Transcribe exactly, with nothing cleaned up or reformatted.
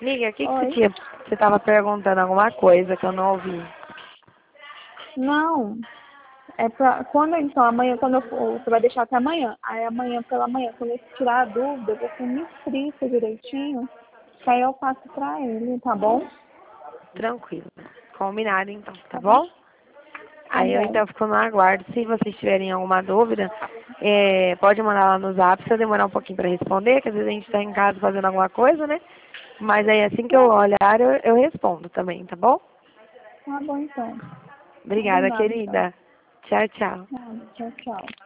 Amiga, o que, que você Oi? tinha? Você estava perguntando alguma coisa que eu não ouvi. Não. É pra. Quando então, amanhã, quando eu for, você vai deixar até amanhã. Aí amanhã pela manhã, quando eu tirar a dúvida, você me explica direitinho, que aí eu passo pra ele, tá bom? Tranquilo. Combinado então, tá Tá bom? bom? Tá Aí eu bom. então fico no aguardo. Se vocês tiverem alguma dúvida, é, pode mandar lá no zap se eu demorar um pouquinho para responder, que às vezes a gente está em casa fazendo alguma coisa, né? Mas aí assim que eu Tá, olhar, eu, eu respondo também, tá bom? tá bom então. Obrigada, Combinado então. querida. Tchau, tchau. Tá, tchau, tchau.